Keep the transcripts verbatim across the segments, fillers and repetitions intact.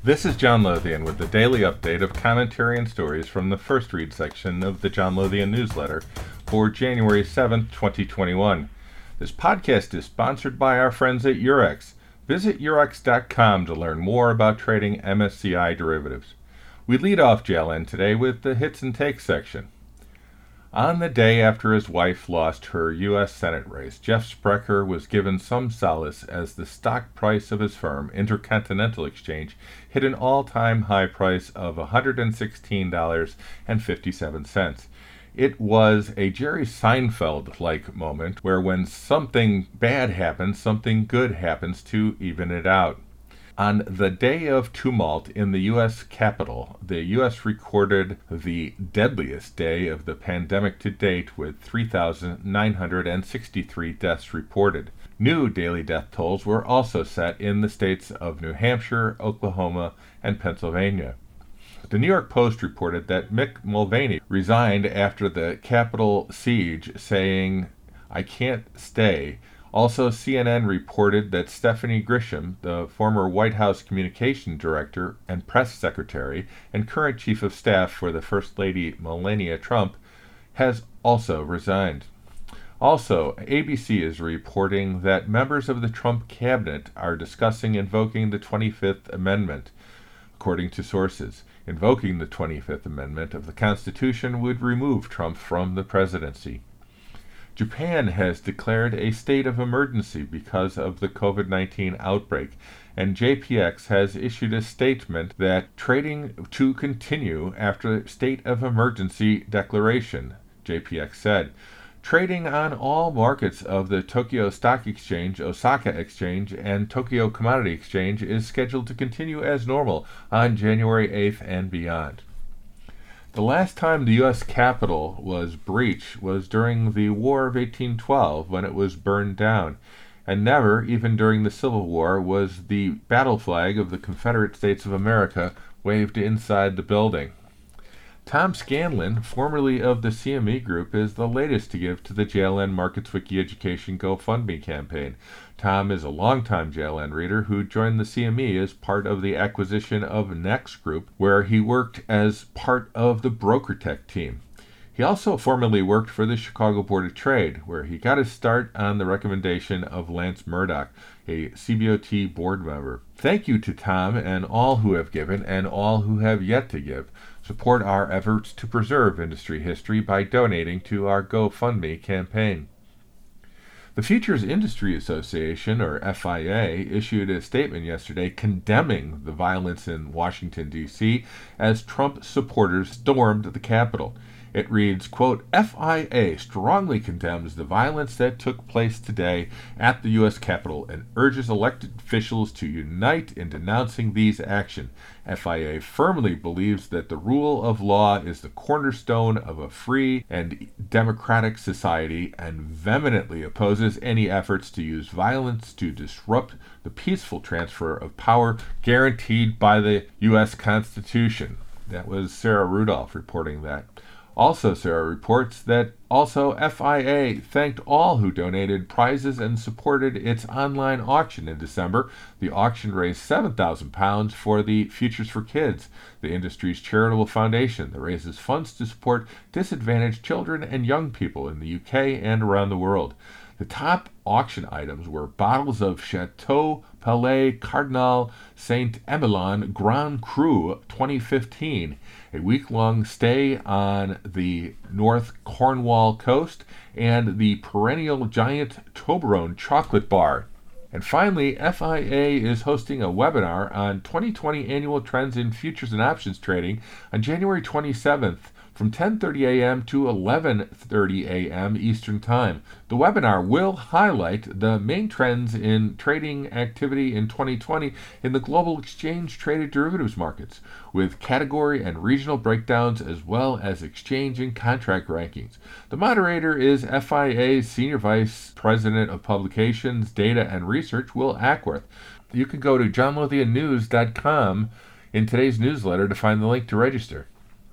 This is John Lothian with the daily update of commentary and stories from the First Read section of the John Lothian newsletter for January seventh, twenty twenty-one. This podcast is sponsored by our friends at Eurex. Visit eurex dot com to learn more about trading M S C I derivatives. We lead off J L N today with the hits and takes section. On the day after his wife lost her U S Senate race, Jeff Sprecher was given some solace as the stock price of his firm, Intercontinental Exchange, hit an all-time high price of one hundred sixteen dollars and fifty-seven cents. It was a Jerry Seinfeld-like moment where when something bad happens, something good happens to even it out. On the day of tumult in the U S Capitol, the U S recorded the deadliest day of the pandemic to date with three thousand nine hundred sixty-three deaths reported. New daily death tolls were also set in the states of New Hampshire, Oklahoma, and Pennsylvania. The New York Post reported that Mick Mulvaney resigned after the Capitol siege, saying, "I can't stay." Also, C N N reported that Stephanie Grisham, the former White House Communication Director and Press Secretary and current Chief of Staff for the First Lady Melania Trump, has also resigned. Also, A B C is reporting that members of the Trump cabinet are discussing invoking the twenty-fifth Amendment. According to sources, invoking the twenty-fifth Amendment of the Constitution would remove Trump from the presidency. Japan has declared a state of emergency because of the covid nineteen outbreak, and J P X has issued a statement that trading to continue after state of emergency declaration, J P X said. Trading on all markets of the Tokyo Stock Exchange, Osaka Exchange, and Tokyo Commodity Exchange is scheduled to continue as normal on January eighth and beyond. The last time the U S Capitol was breached was during the War of eighteen twelve, when it was burned down, and never, even during the Civil War, was the battle flag of the Confederate States of America waved inside the building. Tom Scanlon, formerly of the C M E Group, is the latest to give to the J L N Markets Wiki Education GoFundMe campaign. Tom is a longtime J L N reader who joined the C M E as part of the acquisition of Next Group, where he worked as part of the BrokerTech team. He also formerly worked for the Chicago Board of Trade, where he got his start on the recommendation of Lance Murdoch, a C B O T board member. Thank you to Tom and all who have given and all who have yet to give. Support our efforts to preserve industry history by donating to our GoFundMe campaign. The Futures Industry Association, or F I A, issued a statement yesterday condemning the violence in Washington, D C as Trump supporters stormed the Capitol. It reads, quote, F I A strongly condemns the violence that took place today at the U S Capitol and urges elected officials to unite in denouncing these actions. F I A firmly believes that the rule of law is the cornerstone of a free and democratic society and vehemently opposes any efforts to use violence to disrupt the peaceful transfer of power guaranteed by the U S Constitution. That was Sarah Rudolph reporting that. Also, Sarah reports that also F I A thanked all who donated prizes and supported its online auction in December. The auction raised seven thousand pounds for the Futures for Kids, the industry's charitable foundation that raises funds to support disadvantaged children and young people in the U K and around the world. The top auction items were bottles of Chateau Palais Cardinal Saint-Emilion Grand Cru twenty fifteen, a week-long stay on the North Cornwall coast, and the perennial giant Toblerone chocolate bar. And finally, F I A is hosting a webinar on twenty twenty annual trends in futures and options trading on January twenty-seventh from ten thirty a.m. to eleven thirty a.m. Eastern Time. The webinar will highlight the main trends in trading activity in twenty twenty in the global exchange-traded derivatives markets, with category and regional breakdowns as well as exchange and contract rankings. The moderator is F I A's Senior Vice President of Publications, Data, and Research, Will Ackworth. You can go to john lothian news dot com in today's newsletter to find the link to register.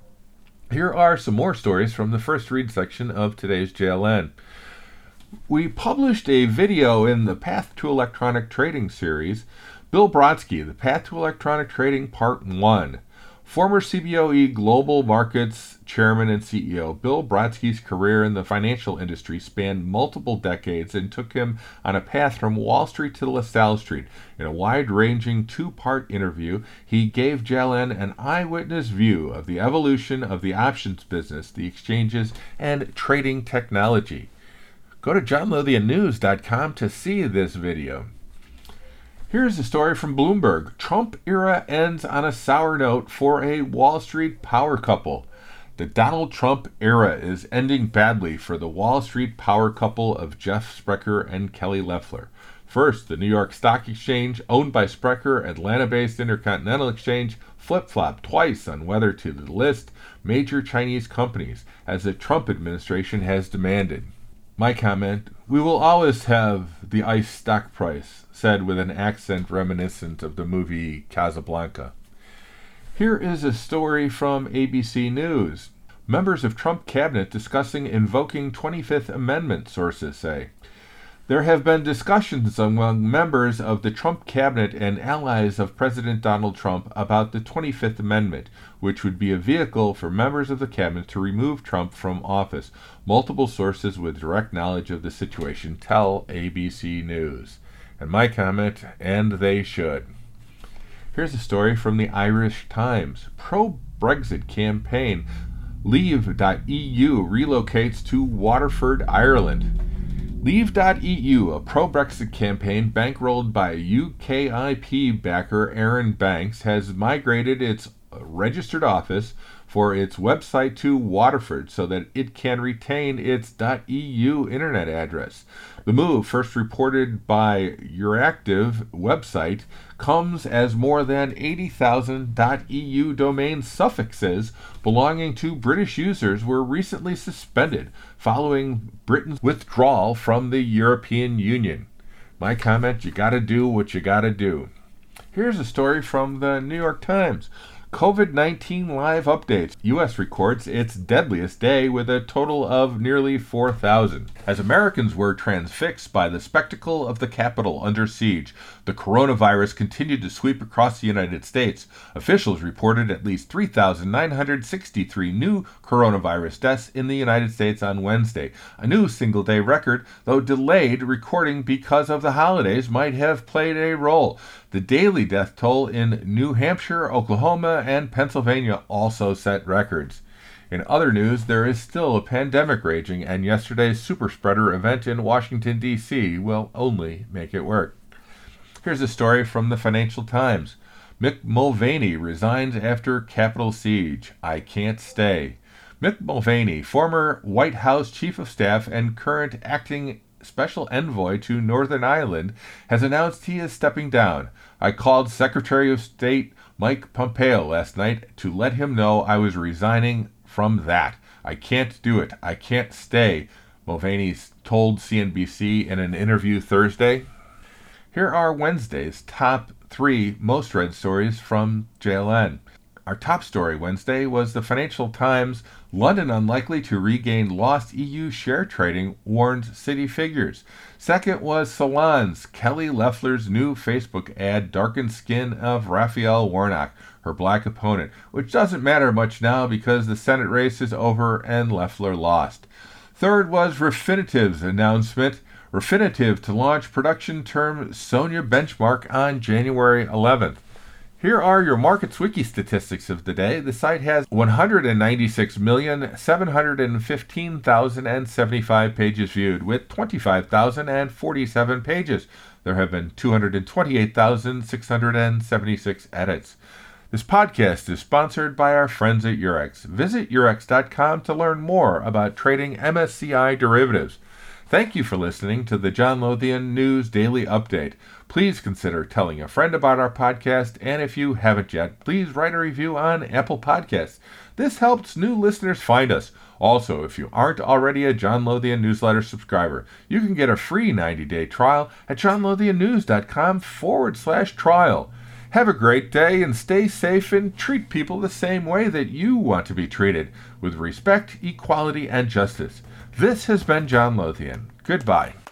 Here are some more stories from the First Read section of today's J L N. We published a video in the Path to Electronic Trading series Bill Brodsky, The Path to Electronic Trading, Part one. Former C B O E Global Markets Chairman and C E O, Bill Brodsky's career in the financial industry spanned multiple decades and took him on a path from Wall Street to LaSalle Street. In a wide-ranging two-part interview, he gave J L N an eyewitness view of the evolution of the options business, the exchanges, and trading technology. Go to john lothian news dot com to see this video. Here's a story from Bloomberg. Trump era ends on a sour note for a Wall Street power couple. The Donald Trump era is ending badly for the Wall Street power couple of Jeff Sprecher and Kelly Loeffler. First, the New York Stock Exchange, owned by Sprecher, Atlanta-based Intercontinental Exchange, flip-flopped twice on whether to list major Chinese companies, as the Trump administration has demanded. My comment, we will always have the ICE stock price, said with an accent reminiscent of the movie Casablanca. Here is a story from A B C News. Members of Trump cabinet discussing invoking twenty-fifth Amendment, sources say. There have been discussions among members of the Trump cabinet and allies of President Donald Trump about the twenty-fifth Amendment, which would be a vehicle for members of the cabinet to remove Trump from office. Multiple sources with direct knowledge of the situation tell A B C News. And my comment, and they should. Here's a story from the Irish Times. Pro-Brexit campaign Leave dot E U relocates to Waterford, Ireland. Leave dot E U, a pro-Brexit campaign bankrolled by U K I P backer Aaron Banks, has migrated its registered office for its website to Waterford so that it can retain its .eu internet address. The move, first reported by Euractiv website, comes as more than eighty thousand .eu domain suffixes belonging to British users were recently suspended following Britain's withdrawal from the European Union. My comment, you gotta do what you gotta do. Here's a story from the New York Times. COVID nineteen live updates. U S records its deadliest day with a total of nearly four thousand. As Americans were transfixed by the spectacle of the Capitol under siege, the coronavirus continued to sweep across the United States. Officials reported at least three thousand nine hundred sixty-three new coronavirus deaths in the United States on Wednesday. A new single-day record, though delayed recording because of the holidays, might have played a role. The daily death toll in New Hampshire, Oklahoma, and Pennsylvania also set records. In other news, there is still a pandemic raging, and yesterday's super spreader event in Washington, D C will only make it work. Here's a story from the Financial Times. Mick Mulvaney resigns after Capitol siege. I can't stay. Mick Mulvaney, former White House Chief of Staff and current acting Special Envoy to Northern Ireland, has announced he is stepping down. I called Secretary of State Mike Pompeo last night to let him know I was resigning from that. I can't do it. I can't stay, Mulvaney told C N B C in an interview Thursday. Here are Wednesday's top three most read stories from J L N. Our top story Wednesday was the Financial Times, London unlikely to regain lost E U share trading, warns Citi figures. Second was Salon's, Kelly Loeffler's new Facebook ad darkened skin of Raphael Warnock, her black opponent, which doesn't matter much now because the Senate race is over and Loeffler lost. Third was Refinitiv's announcement, Refinitiv to launch production term Sonia benchmark on January eleventh. Here are your Markets Wiki statistics of the day. The site has one hundred ninety-six million, seven hundred fifteen thousand seventy-five pages viewed, with twenty-five thousand forty-seven pages. There have been two hundred twenty-eight thousand six hundred seventy-six edits. This podcast is sponsored by our friends at Eurex. Visit eurex dot com to learn more about trading M S C I derivatives. Thank you for listening to the John Lothian News Daily Update. Please consider telling a friend about our podcast, and if you haven't yet, please write a review on Apple Podcasts. This helps new listeners find us. Also, if you aren't already a John Lothian newsletter subscriber, you can get a free ninety-day trial at john lothian news dot com forward slash trial. Have a great day and stay safe and treat people the same way that you want to be treated, with respect, equality, and justice. This has been John Lothian. Goodbye.